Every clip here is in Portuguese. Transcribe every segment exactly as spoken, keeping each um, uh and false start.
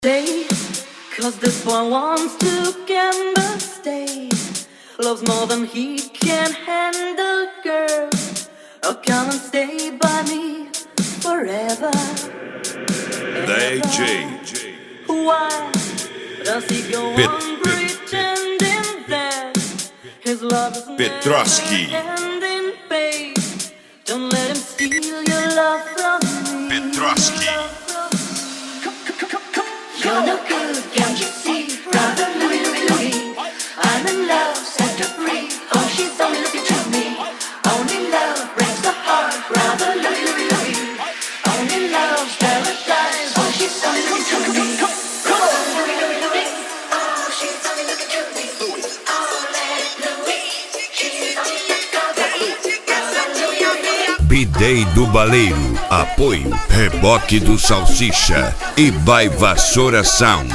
Stay, cause this boy wants to gamble. Stay, loves more than he can handle, girl. Oh, come and stay by me forever. D J Why does he go Pet- on pretending that his love is Petrosky. never ending, babe? Don't let him steal your love from me. Petrosky. You're no good, can't you see? Brother Louie, Louie, Louie, I'm in love, set her free. Oh, she's only looking to me. Only love breaks the heart. Brother Louie, Louie, Louie, only love's paradise. Oh, she's only looking to me. Brother Louie, Louie, Louie, oh, she's only looking to me. Oh, let Louie, she's only looking to me. Brother Louie, Louie. B-Day do Baleiro. Apoio Reboque do Salsicha e Vai Vassoura Sound.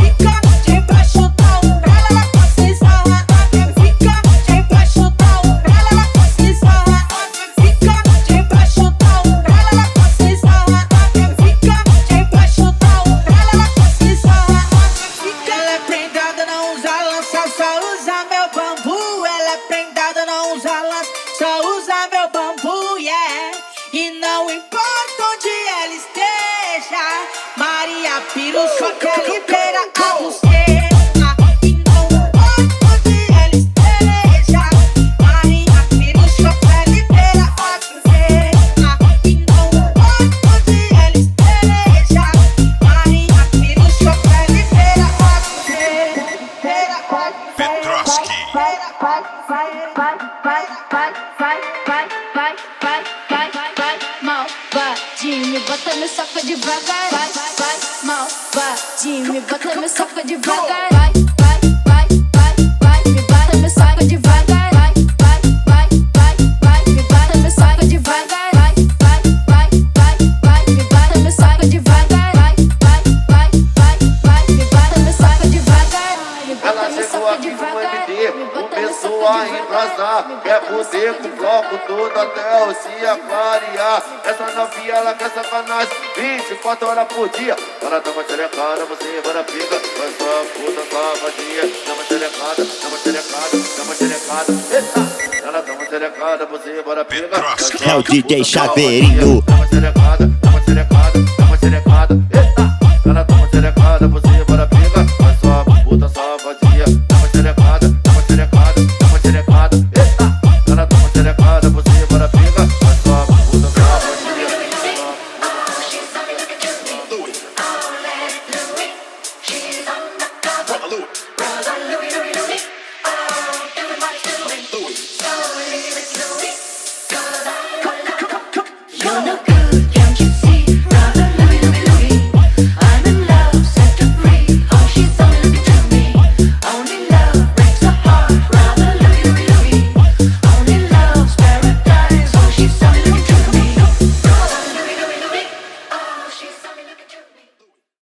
E não importa onde ela esteja, Maria Piro só quer liberar a buceta. E não importa onde ela esteja, Maria Piro só quer liberar a buceta. E não importa onde ela esteja, Maria Piro só quer liberar a buceta. Petrosky. Vai, vai, vai, vai, vai, vai, vai, vai, vai, vai, vai, vai, vai, malvadinho, bota me soca devagar. Vai, vai, malvadinho, me bota me soca devagar. Vai, vai, vai, vai, vai, me bota me soca devagar. Vai, vai, vai, vai, vai, me bota me soca devagar. Vai, vai, vai, vai, vai, me bota me soca devagar. Vai, vai, vai, vai, vai, me bota me soca devagar. Ela chegou aqui no M D, começou a embrasar. Quer poder com o bloco todo até o dia clarear. Essa novinha, ela quer sacanagem vinte e quatro horas por dia. Ela dá uma xerecada, você vai na pica. Vai sua puta cavadinha. Dá uma xerecada, dá uma xerecada, dá uma xerecada. Eita! Ela dá uma xerecada, você vai na pica. Petrosky. É o D J Chaveirinho. Dá uma xerecada.